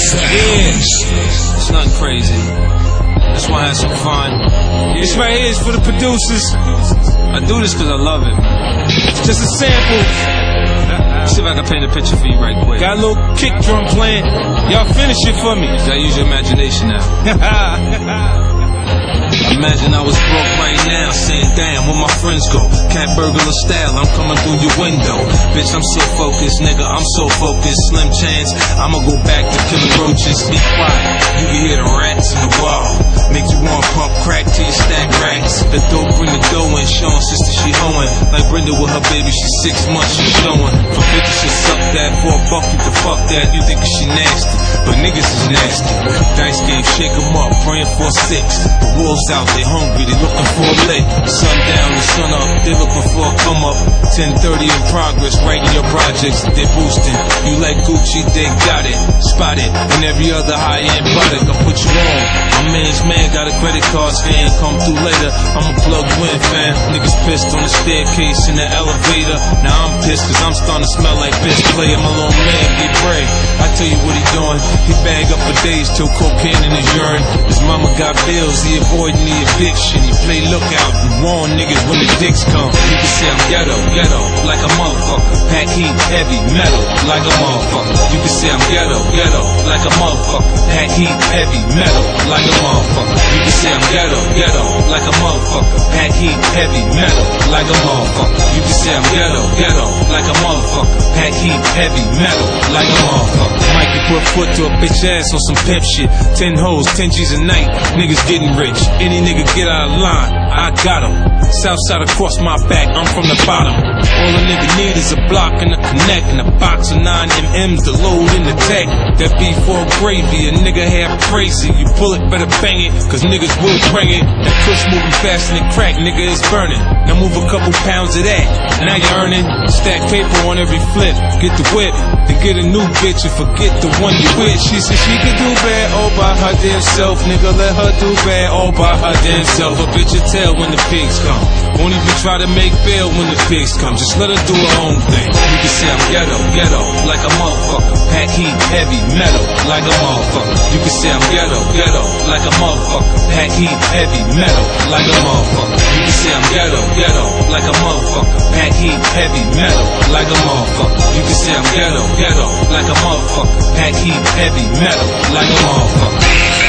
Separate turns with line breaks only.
It's nothing crazy. Just wanna have some fun. This right here is for the producers. I do this cause I love it. Just a sample. See if I can paint a picture for you right quick. Got a little kick drum playing. Y'all finish it for me. You gotta use your imagination now. Imagine I was broke right now, saying, damn, where my friends go? Cat burglar style, I'm coming through your window. Bitch, I'm so focused, nigga, I'm so focused. Slim chance, I'ma go back to killing roaches. Be quiet, you can hear the rats in the wall. Make you want pump crack till you stack racks. The dope bring the dough in, showing sister she hoeing. Like Brenda with her baby, she's 6 months, she showing. For 50 she suck that, for a buck you can fuck that. You think she nasty, but niggas is nasty. Dice game, shake 'em up, praying for 6. The wolves out, they hungry, they looking for a lick. Sun down, the sun up, they looking for a come up. 10:30 in progress, writing your projects, they boosting. You like Gucci, they got it, spot it, and every other high-end product, I put you on. My man's man got a credit card scan, come through later, I'ma plug you in, fam. Niggas pissed on the staircase in the elevator. Now I'm pissed cause I'm starting to smell like bitch player. My little man get brave, I tell you what he doing. He bag up for days till cocaine in his urine. His mama got bills, he avoiding the eviction. He play lookout and warn niggas when the dicks come. You can say I'm ghetto, ghetto, like a motherfucker. Pack heat, heavy, metal, like a motherfucker. You can say I'm ghetto, ghetto, like a motherfucker. Pack heat, heavy, metal, like a motherfucker. You can say I'm ghetto, ghetto, like a motherfucker. Pack heat, heavy, metal, like a motherfucker. You can say I'm ghetto, ghetto, like a motherfucker. Pack heat, heavy, metal, like a motherfucker. Mikey put foot to a bitch ass on some pimp shit. 10 hoes, 10 G's a night, niggas getting rich. Any nigga get out of line, I got him. Southside across my back, I'm from the bottom. All a nigga need is a block and a connect, and a box of 9 MMs to load in the tech. That B4 gravy, a nigga half crazy. You pull it, better bang it, cause niggas will bring it. That push moving faster than crack, nigga is burning. Now move a couple pounds of that, now you're earning. Stack paper on every flip, get the whip, then get a new bitch and forget the one you with. She said she could do bad all by her damn self, nigga, let her do bad all by her damn self. A bitch will tell when the pigs come. Won't even try to make bail when the pigs come. Just let her do her own thing. You can say I'm ghetto, ghetto, like a motherfucker. Pack heat, heavy, metal, like a motherfucker. You can say I'm ghetto, ghetto, like a motherfucker. Pack heat, heavy, metal, like a motherfucker. You can say I'm ghetto, ghetto, like a motherfucker. Pack heat, heavy, metal, like a motherfucker. You can say I'm ghetto, ghetto, like a motherfucker. Pack heat, heavy, metal, like a motherfucker.